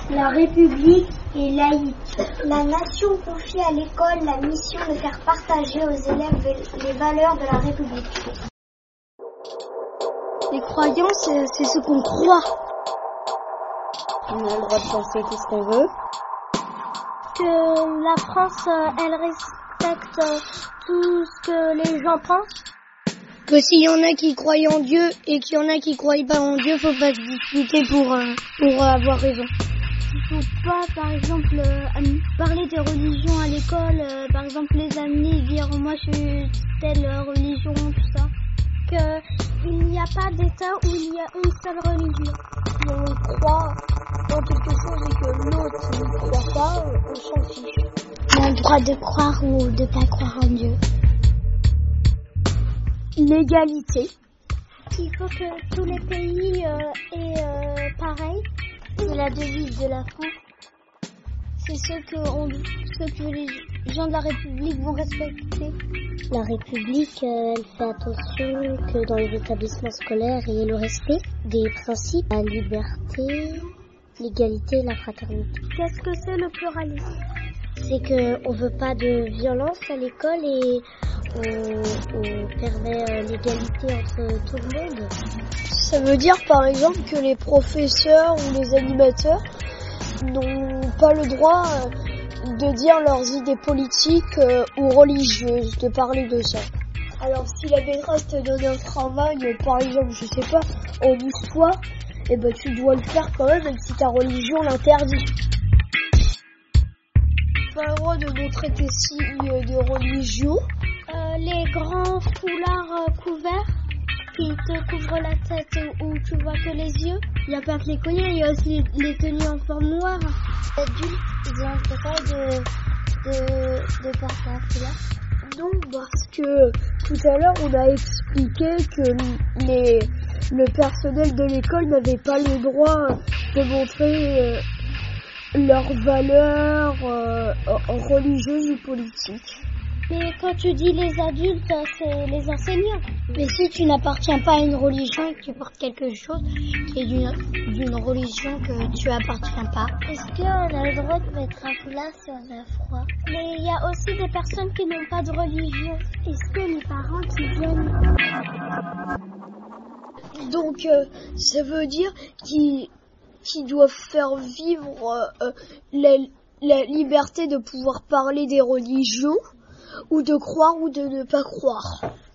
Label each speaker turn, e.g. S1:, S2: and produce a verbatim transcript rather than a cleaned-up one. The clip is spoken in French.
S1: La République est laïque. La nation confie à l'école la mission de faire partager aux élèves les valeurs de la République.
S2: Les croyances, c'est, c'est ce qu'on croit.
S3: On a le droit de penser tout ce qu'on veut.
S4: Que la France, elle respecte tout ce que les gens pensent.
S2: Que s'il y en a qui croient en Dieu et qu'il y en a qui croient pas en Dieu, faut pas se disputer pour, euh, pour euh, avoir raison.
S4: Il faut pas, par exemple, euh, parler des religions à l'école, euh, par exemple les amener, dire moi je suis telle religion, tout ça. Qu'il n'y a pas d'État où il y a une seule religion.
S2: Si on croit dans quelque chose et que l'autre ne croit pas, on s'en fiche.
S1: On a le droit de croire ou de pas croire en Dieu.
S2: L'égalité.
S4: Il faut que tous les pays euh, aient euh, pareil.
S1: C'est la devise de la France.
S4: C'est ce que, on, ce que les gens de la République vont respecter.
S1: La République, euh, elle fait attention que dans les établissements scolaires, il y ait le respect des principes, la liberté, l'égalité et la fraternité.
S4: Qu'est-ce que c'est le pluralisme?
S1: C'est qu'on ne veut pas de violence à l'école et on, on permet l'égalité entre tout le monde.
S2: Ça veut dire par exemple que les professeurs ou les animateurs n'ont pas le droit de dire leurs idées politiques ou religieuses, de parler de ça. Alors si la maîtresse te donne un travail, par exemple, je sais pas, en histoire, eh ben tu dois le faire quand même, même si ta religion l'interdit. Pas le droit de montrer tes signes de religion.
S4: Euh, les grands foulards euh, couverts qui te couvrent la tête où tu vois que les yeux. Il n'y a pas que les colliers, il y a aussi les, les tenues en forme noire.
S1: Les adultes, ils ont intérêt de, de, de porter un foulard.
S2: Non, parce que tout à l'heure, on a expliqué que les, le personnel de l'école n'avait pas le droit de montrer euh, leurs valeurs euh, religieuses ou politiques.
S4: Mais quand tu dis les adultes, c'est les enseignants.
S1: Mais si tu n'appartiens pas à une religion et que tu portes quelque chose qui est d'une, d'une religion que tu appartiens pas, est-ce qu'on a le droit de mettre un foulard si on a froid?
S4: Mais il y a aussi des personnes qui n'ont pas de religion. Est-ce que les parents qui viennent...
S2: Donc, euh, ça veut dire qu'ils, qu'ils doivent faire vivre euh, la, la liberté de pouvoir parler des religions, ou de croire ou de ne pas croire.